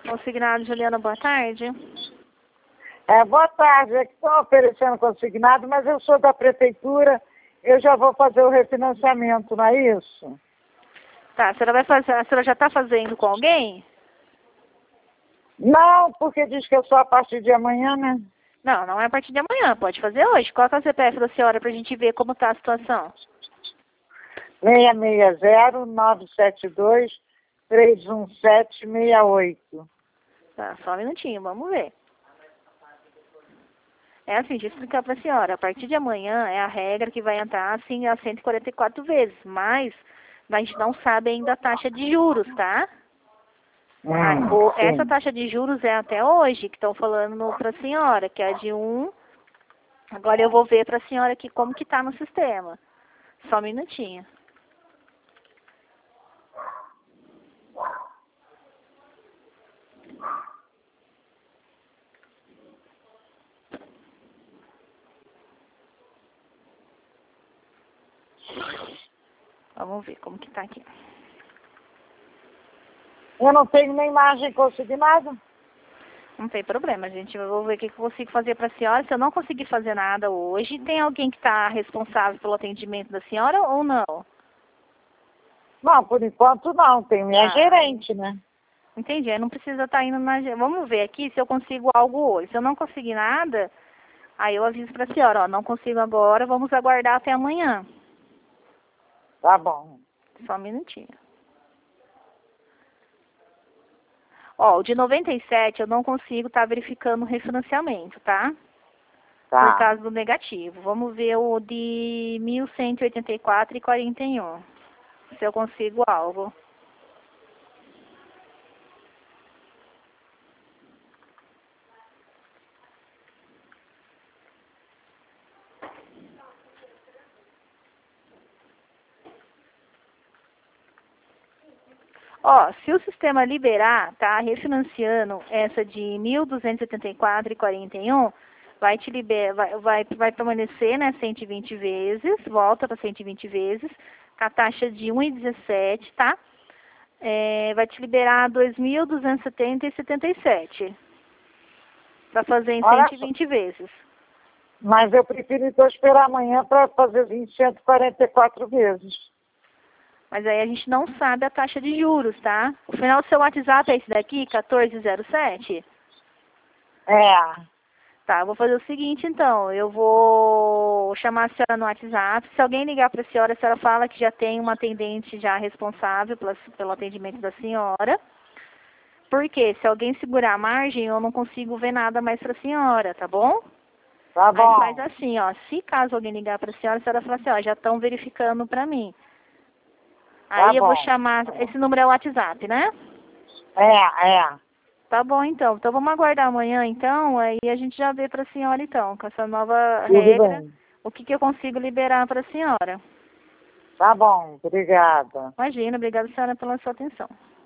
Consignado, Juliana, boa tarde. Boa tarde, é que estão oferecendo consignado, mas eu sou da prefeitura, eu já vou fazer o refinanciamento, não é isso? Tá, a senhora vai fazer, a senhora já está fazendo com alguém? Não, porque diz que é só a partir de amanhã, né? Não, não é a partir de amanhã, pode fazer hoje. Qual que é o CPF da senhora pra gente ver como tá a situação? 660-972-31768. Tá, só um minutinho, vamos ver. É assim, deixa eu explicar pra senhora. A partir de amanhã é a regra que vai entrar assim a 144 vezes, mas a gente não sabe ainda a taxa de juros, tá? Essa Sim. taxa de juros é até hoje, que estão falando pra senhora, que é de 1. Agora eu vou ver pra senhora aqui como que tá no sistema. Só um minutinho. Vamos ver como que tá aqui. Eu não tenho nem margem consignada? Não tem problema, gente. Eu vou ver o que eu consigo fazer para a senhora. Se eu não conseguir fazer nada hoje, tem alguém que está responsável pelo atendimento da senhora ou não? Não, por enquanto não, tem minha gerente, né? Entendi. Não precisa estar indo na... Vamos ver aqui se eu consigo algo hoje. Se eu não conseguir nada, aí eu aviso para a senhora, ó, não consigo agora, vamos aguardar até amanhã. Tá bom. Só um minutinho. Ó, o de 97 eu não consigo estar verificando o refinanciamento, tá? Tá. Por causa do negativo. Vamos ver o de 1.184,41. Se eu consigo algo. Ó, se o sistema liberar, tá, refinanciando essa de 1.274,41, vai te liberar, vai permanecer, né, 120 vezes, volta para 120 vezes, com a taxa de 1,17, tá? Vai te liberar 2.270,77 para fazer em 120 vezes. Mas eu prefiro então esperar amanhã para fazer em 144 vezes. Mas aí a gente não sabe a taxa de juros, tá? O final do seu WhatsApp é esse daqui, 1407? Tá, eu vou fazer o seguinte então, eu vou chamar a senhora no WhatsApp. Se alguém ligar para a senhora fala que já tem uma atendente já responsável pelo atendimento da senhora. Porque se alguém segurar a margem, eu não consigo ver nada mais para a senhora, tá bom? Tá bom. Aí faz assim, ó, se caso alguém ligar para a senhora fala assim, ó, já estão verificando para mim. Aí eu vou chamar, esse número é o WhatsApp, né? Tá bom, então. Então vamos aguardar amanhã, então, aí a gente já vê para a senhora, então, com essa nova regra, o que eu consigo liberar para a senhora. Tá bom, obrigada. Imagina, obrigada, senhora, pela sua atenção.